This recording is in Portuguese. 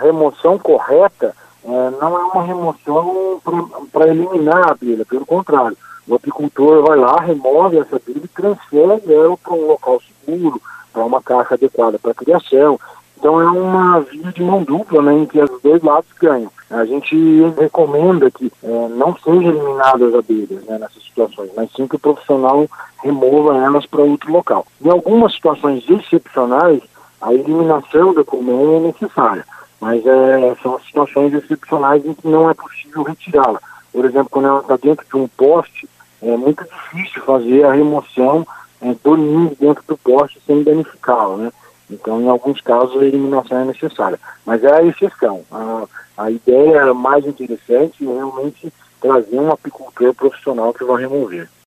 A remoção correta não é uma remoção para eliminar a abelha, pelo contrário. O apicultor vai lá, remove essa abelha e transfere ela para um local seguro, para uma caixa adequada para a criação. Então é uma via de mão dupla, né, em que os dois lados ganham. A gente recomenda que não sejam eliminadas as abelhas, né, nessas situações, mas sim que o profissional remova elas para outro local. Em algumas situações excepcionais, a eliminação da colmeia é necessária, mas são situações excepcionais em que não é possível retirá-la. Por exemplo, quando ela está dentro de um poste, é muito difícil fazer a remoção do ninho dentro do poste sem danificá-la, né? Então, em alguns casos, a eliminação é necessária. Mas é a exceção. A ideia mais interessante é realmente trazer um apicultor profissional que vai remover.